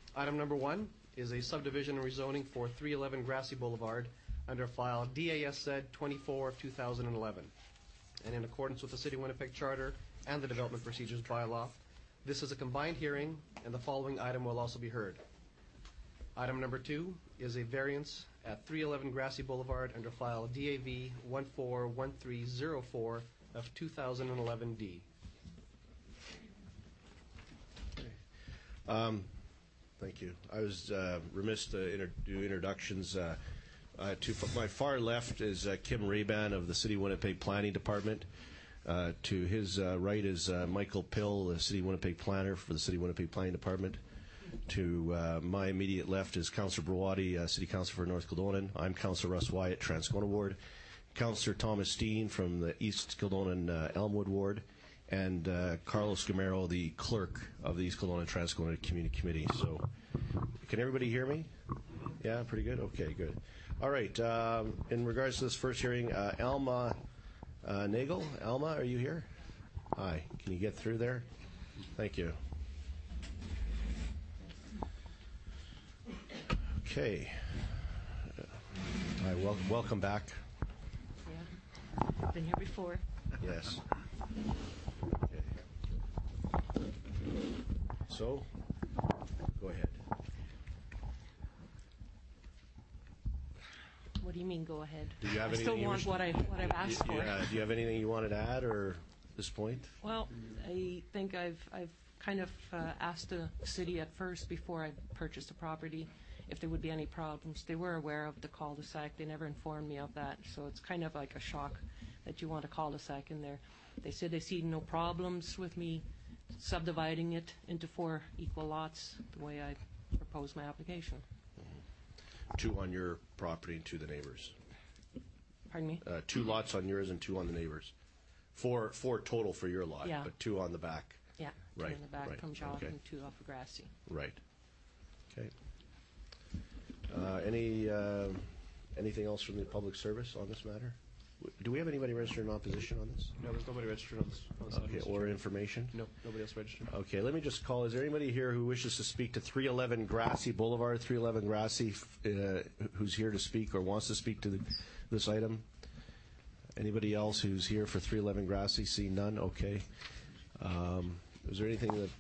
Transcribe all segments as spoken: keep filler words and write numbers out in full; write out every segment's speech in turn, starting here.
Item number one is a subdivision and rezoning for three eleven Grassy Boulevard under file D A S Z twenty-four of two thousand eleven. And in accordance with the City of Winnipeg Charter and the Development Procedures Bylaw, this is a combined hearing, and the following item will also be heard. Item number two is a variance at three eleven Grassy Boulevard under file D A V one four one three zero four of two thousand eleven D. Um, thank you. I was uh, remiss to inter- do introductions. Uh, uh, to f- my far left is uh, Kim Rayban of the City of Winnipeg Planning Department. Uh, to his uh, right is uh, Michael Pill, the City of Winnipeg Planner for the City of Winnipeg Planning Department. To uh, my immediate left is Councillor Brawadi, uh, City Councillor for North Kildonan. I'm Councillor Russ Wyatt, Transcona Ward. Councillor Thomas Steen from the East Kildonan uh, Elmwood Ward. And uh, Carlos Gamero, the clerk of the East Kildonan Transcona Community Committee. So, can everybody hear me? Yeah, pretty good? Okay, good. All right, um, in regards to this first hearing, uh, Alma uh, Nagel. Alma, are you here? Hi, can you get through there? Thank you. Okay. Hi, wel- welcome back. Yeah, been here before. Yes. Okay. So, go ahead. What do you mean, go ahead? Do you have I still anything you want wish- what, I, what I've asked for. Yeah. Do you have anything you wanted to add, or at this point? Well, I think I've, I've kind of uh, asked the city at first, before I purchased the property, if there would be any problems. They were aware of the cul-de-sac. They never informed me of that, so it's kind of like a shock that you want a cul-de-sac in there. They said they see no problems with me subdividing it into four equal lots the way I proposed my application. Mm-hmm. Two on your property and two the neighbors. Pardon me? Uh, two lots on yours and two on the neighbors. Four, four total for your lot, Yeah. but two on the back. Yeah, two Right, in the back right, from Jock okay. and two off of Grassy. Right. Okay. Uh, any uh, anything else from the public service on this matter? W- Do we have anybody registered in opposition on this? No, there's nobody registered on this. On this item, Okay, Mister or Chairman. information? No, nobody else registered. Okay, let me just call. Is there anybody here who wishes to speak to three eleven Grassy Boulevard, three eleven Grassy, uh, who's here to speak or wants to speak to the, this item? Anybody else who's here for three eleven Grassy? See none? Okay. Um, is there anything that...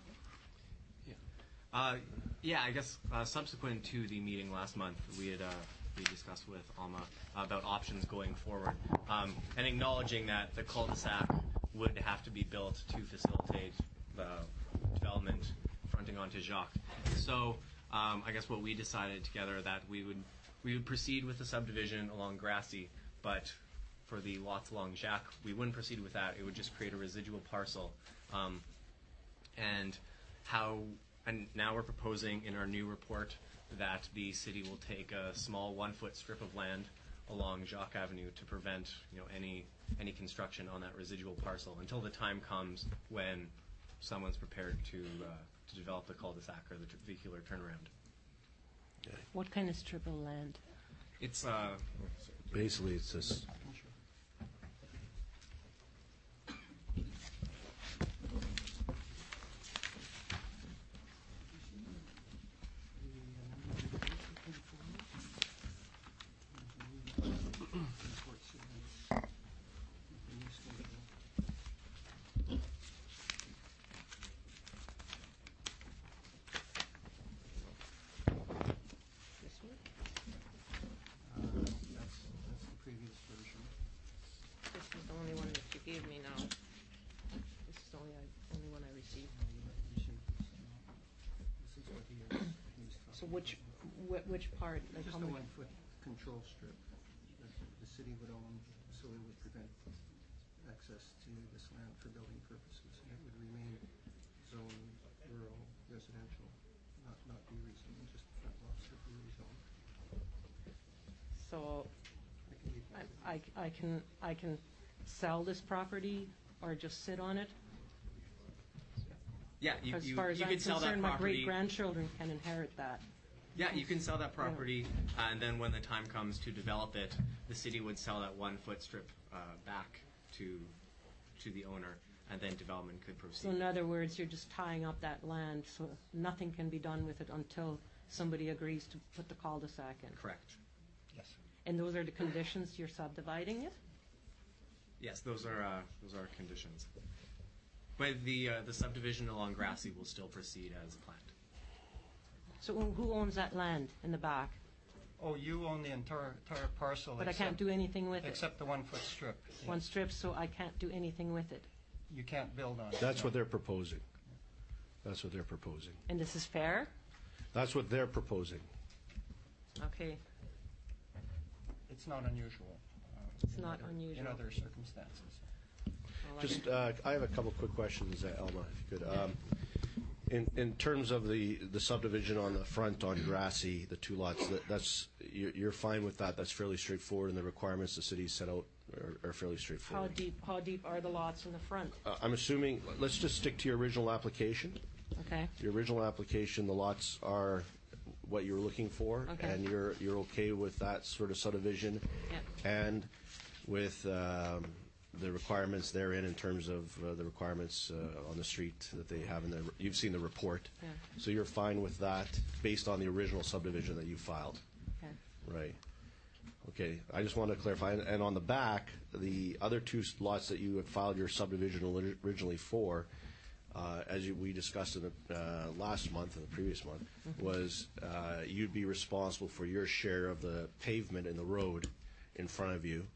Uh, yeah, I guess uh, subsequent to the meeting last month, we had uh, we discussed with Alma about options going forward, um, and acknowledging that the cul-de-sac would have to be built to facilitate the development fronting onto Jacques. So um, I guess what we decided together that we would we would proceed with the subdivision along Grassy, but for the lots along Jacques, we wouldn't proceed with that. It would just create a residual parcel, um, and how. And now we're proposing in our new report that the city will take a small one-foot strip of land along Jacques Avenue to prevent, you know, any any construction on that residual parcel until the time comes when someone's prepared to uh, to develop the cul-de-sac or the t- vehicular turnaround. What kind of strip of land? It's uh, Basically, it's this... This one? Uh, that's, that's the previous version. This is the only one that you gave me now. This is the only, I, only one I received. Uh, you might receive this, uh, This is what he is, he's talking So which about. wh- which part? Like Just how a many- one-foot control strip that the city would own, so it would prevent access to this land for building purposes, and it would remain zone rural residential, not, not be rezoned, just the front lots would be rezoned. So I can leave I, that. I, I can I can sell this property or just sit on it? yeah, you, As you, far as you I'm could sell that concerned, my property. great grandchildren can inherit that. Yeah, you can sell that property, uh, and then when the time comes to develop it, the city would sell that one foot strip uh, back to to the owner, and then development could proceed. So in other words, you're just tying up that land, so nothing can be done with it until somebody agrees to put the cul-de-sac in. Correct. Yes. And those are the conditions you're subdividing it? Yes, those are uh, those are conditions. But the uh, the subdivision along Grassy will still proceed as planned. So who owns that land in the back? Oh, you own the entire, entire parcel. But I can't except- do anything with it. Except the one-foot strip. One strip, so I can't do anything with it. You can't build on it. That's no. what they're proposing. That's what they're proposing. And this is fair? That's what they're proposing. Okay. It's not unusual. uh, It's in not other- unusual. In other circumstances. Well, I Just, can- uh, I have a couple quick questions, uh, Elma, if you could. Um, in in terms of the, the subdivision on the front on Grassy, the two lots, that, that's you're, you're fine with that. That's fairly straightforward, and the requirements the city set out are, are fairly How straightforward. deep, how deep are the lots in the front? Uh, I'm assuming. Let's just stick to your original application. Okay. Your original application, the lots are what you were looking for, Okay. and you're you're okay with that sort of subdivision, Yep. and with um, the requirements therein in terms of uh, the requirements uh, on the street that they have in the. You've seen the report, Yeah. so you're fine with that based on the original subdivision that you filed, Okay. right? Okay, I just want to clarify, and, and on the back, the other two lots that you had filed your subdivision ori- originally for. Uh, as you, we discussed in the uh, last month and the previous month, was uh, you'd be responsible for your share of the pavement in the road in front of you,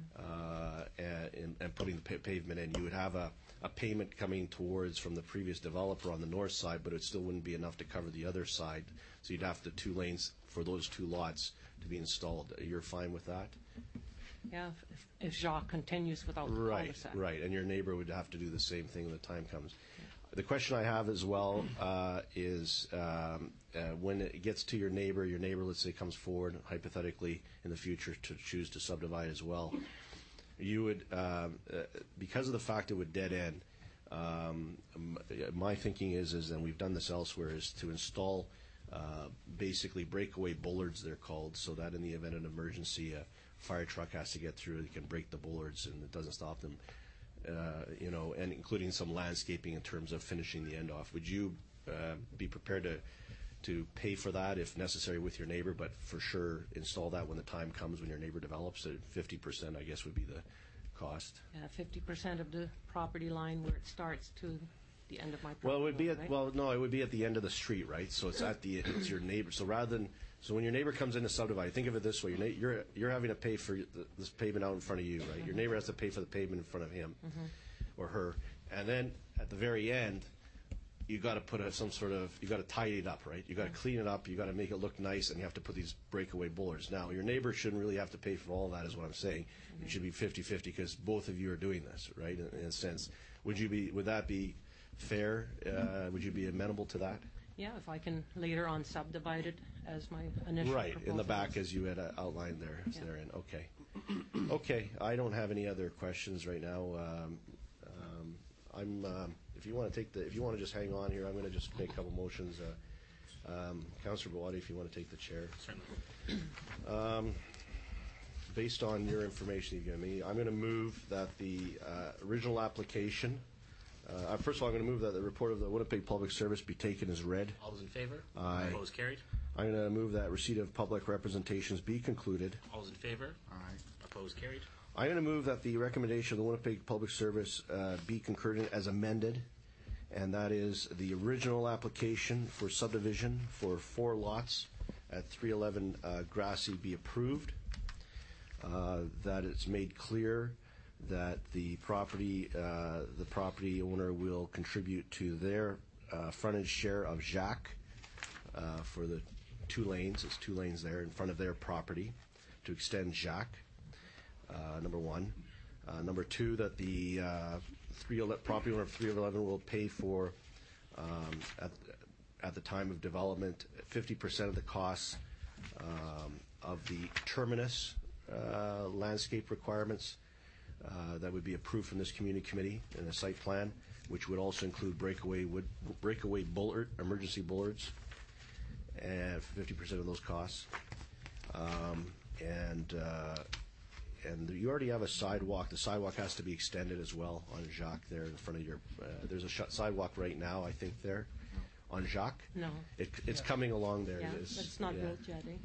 uh, and, and putting the pa- pavement in. You would have a, a payment coming towards from the previous developer on the north side, but it still wouldn't be enough to cover the other side. So you'd have the two lanes for those two lots to be installed. You're fine with that? Yeah, if, if Jacques continues without the Right, cul-de-sac. right, and your neighbor would have to do the same thing when the time comes. The question I have as well uh, is um, uh, when it gets to your neighbor, your neighbor, let's say, comes forward, hypothetically, in the future to choose to subdivide as well, you would, um, uh, because of the fact it would dead end, um, m- my thinking is, is, and we've done this elsewhere, is to install uh, basically breakaway bullards, they're called, so that in the event of an emergency, a fire truck has to get through, it can break the bullards and it doesn't stop them. Uh, you know, and including some landscaping in terms of finishing the end off. Would you uh, be prepared to to pay for that if necessary with your neighbor, but for sure install that when the time comes when your neighbor develops? At fifty percent, I guess, would be the cost. Yeah, fifty percent of the property line where it starts to the end of my property Well, it would be line, at right? well, no, it would be at the end of the street, right? So it's at the it's your neighbor. So rather than so when your neighbor comes in to subdivide, think of it this way: your na- you're you're having to pay for the, this pavement out in front of you, right? Your neighbor has to pay for the pavement in front of him or her, and then at the very end, you got to put a, some sort of you got to tidy it up, right? You got to clean it up, you got to make it look nice, and you have to put these breakaway bullards. Now, your neighbor shouldn't really have to pay for all that, is what I'm saying. It should be fifty-fifty because both of you are doing this, right? In, in a sense, would you be? Would that be fair? Uh, would you be amenable to that? Yeah, if I can later on subdivide it as my initial Right, in the proposal back is. as you had uh, outlined there. Yeah. Therein. Okay. Okay, I don't have any other questions right now. Um, um, I'm. Um, if you want to take the, if you want to just hang on here, I'm going to just make a couple motions. Uh, um, Councillor Bawadi, if you want to take the chair. Certainly. Um, based on your information you've given me, I'm going to move that the uh, original application. Uh, first of all, I'm going to move that the report of the Winnipeg Public Service be taken as read. All those in favor? Aye. Opposed, carried. I'm going to move that receipt of public representations be concluded. All those in favor? Aye. Opposed, carried. I'm going to move that the recommendation of the Winnipeg Public Service uh, be concurred as amended, and that is the original application for subdivision for four lots at three eleven uh, Grassy be approved, uh, that it's made clear that the property, uh, the property owner will contribute to their uh, frontage share of Jacques uh, for the two lanes, it's two lanes there in front of their property to extend Jacques. Uh, number one. Uh, number two, that the uh, three ele- property owner of three eleven will pay for, um, at, at the time of development, fifty percent of the costs um, of the terminus uh, landscape requirements uh, that would be approved from this community committee in the site plan, which would also include breakaway wood, breakaway bullard, emergency bullards, and fifty percent of those costs. Um, and uh, and you already have a sidewalk. The sidewalk has to be extended as well on Jacques there in front of your, uh, there's a sh- sidewalk right now, I think, there on Jacques. No. It, it's coming along there. Yeah, It but is- it's not yeah. built yet, eh?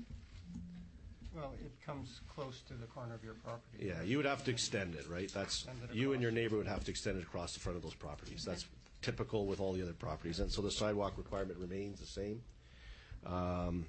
Well, it comes close to the corner of your property. Yeah, you would have to extend it, right? That's, Extend it you and across. your neighbor would have to extend it across the front of those properties. That's typical with all the other properties. And so the sidewalk requirement remains the same. Um,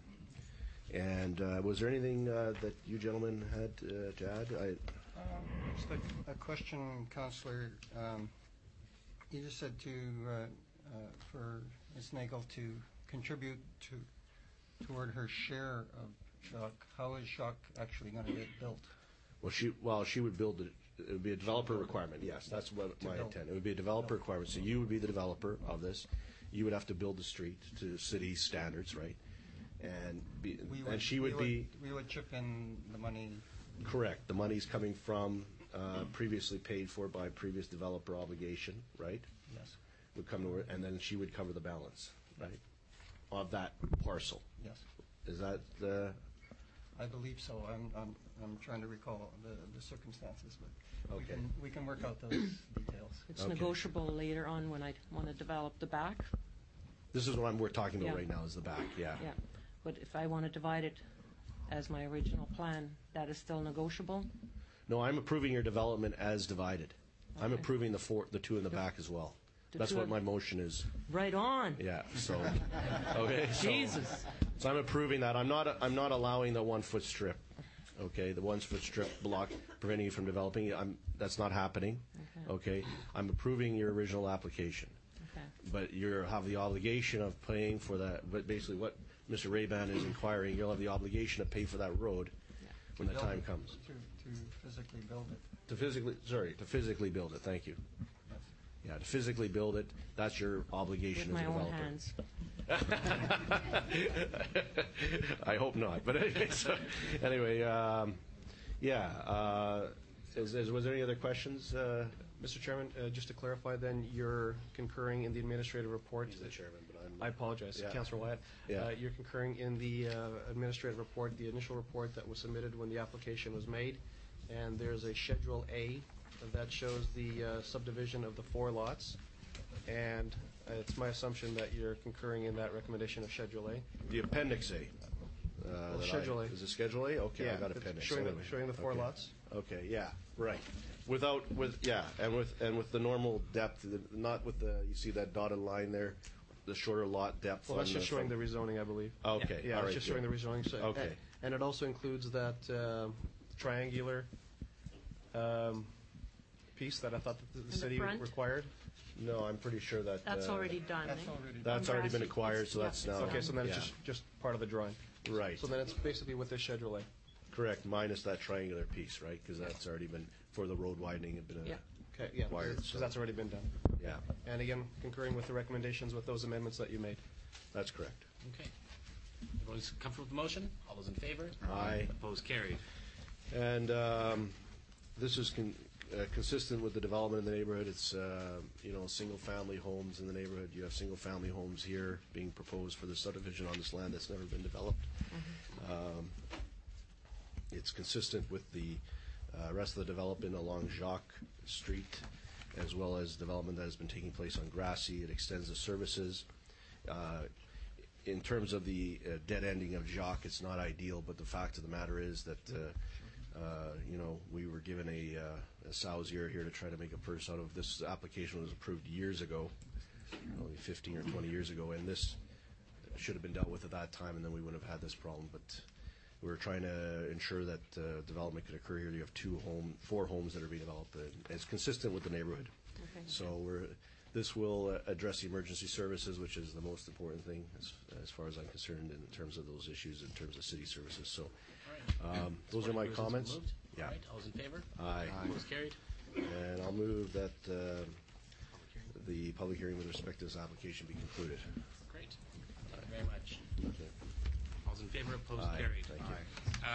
And uh, was there anything uh, that you gentlemen had uh, to add? I, Um, Just a, a question, Counselor. Um, you just said to, uh, uh, for Miz Nagel to contribute to, toward her share of Jacques. How is Jacques actually going to get built? well, she, well, she would build it. It would be a developer requirement, yes. That's what To my build. intent. It would be a developer requirement. So you would be the developer of this. You would have to build the street to city standards, right? And be, We and would- she would we be, We would chip in the money. correct. The money's coming from uh, previously paid for by previous developer obligation, right? Yes, Would come to her, and then she would cover the balance, right? Of that parcel. yes. Is that, uh, I believe so. I'm, I'm, I'm trying to recall the, the circumstances, but we Okay. can, we can work out those details. It's Okay. negotiable later on when I want to develop the back. this is what I'm, we're talking about Yeah. right now, is the back, yeah. Yeah, but if I want to divide it as my original plan, that is still negotiable? No, I'm approving your development as divided. I'm Okay. approving the four, the two in the back as well. The That's two what in- my motion is, Right on. yeah, so, okay, so. Jesus. So I'm approving that. I'm not, I'm not allowing the one-foot strip, okay? The one-foot strip block preventing you from developing, I'm, that's not happening, okay? I'm approving your original application. Okay. But you have the obligation of paying for that, but basically what Mister Rayban is inquiring, you'll have the obligation to pay for that road when the Build time it, comes. To, to physically build it. To physically, sorry, to physically build it, thank you. Yes. Yeah, to physically build it, that's your obligation With as a my own developer. hands. I hope not, but anyway, so, anyway, um, yeah, uh, is, is, was there any other questions? Uh, Mister Chairman, uh, just to clarify then, you're concurring in the administrative report. He's the chairman, but I'm. I apologize, Yeah. Councillor Wyatt. Yeah. Uh, You're concurring in the uh, administrative report, the initial report that was submitted when the application was made, and there's a Schedule A that shows the uh, subdivision of the four lots, and uh, it's my assumption that you're concurring in that recommendation of Schedule A. The Appendix A. Uh, that I- Schedule A. Is it Schedule A? Okay, I got it's Appendix. showing the- anyway. showing the four Okay. lots. Okay, yeah, right. Without, with, yeah, and with, and with the normal depth, the- not with the, you see that dotted line there, the shorter lot depth. Well, that's on just showing the front- rezoning, I believe. Okay, Yeah, all it's right, just good. showing the rezoning. So- Okay. and- And it also includes that um, triangular um, piece that I thought that the- the the city front? required. No, I'm pretty sure that. That's uh, already done, That's eh? already done. That's already been Grassy. acquired, so Yeah, that's it's now. done. Okay, so then it's yeah. just, just part of the drawing. Right, So then it's basically with this Schedule A. correct, minus that triangular piece, right? Because that's already been, for the road widening, had been, Yeah. a- Okay, yeah, Acquired, because so- that's already been done. yeah, And again, concurring with the recommendations with those amendments that you made. that's correct. Okay. Everyone's comfortable with the motion? All those in favor? Aye. Opposed? Carried. And um, this is con- uh, consistent with the development in the neighborhood. It's, uh, you know, single-family homes in the neighborhood. You have single-family homes here being proposed for the subdivision on this land that's never been developed. Um, It's consistent with the uh, rest of the development along Jacques Street, as well as development that has been taking place on Grassy. It extends the services. Uh, In terms of the uh, dead ending of Jacques, it's not ideal, but the fact of the matter is that, uh, uh, you know, we were given a, uh, a sow's ear here to try to make a purse out of. This application was approved years ago, only fifteen or twenty years ago, and this should have been dealt with at that time, and then we wouldn't have had this problem. But we were trying to ensure that uh, development could occur here. You have two home, four homes that are being developed, and it's consistent with the neighborhood. Okay. So we're, this will uh, address the emergency services, which is the most important thing as, as far as I'm concerned in terms of those issues, in terms of city services. So All right. um, those are my Supporting comments. resolution moved. Yeah. All right. All those in favor? Aye. Opposed? Carried. And I'll move that uh, the public hearing with respect to this application be concluded. Great. Thank you very much. All those in favor? Opposed? Aye. Carried. Thank you. Uh,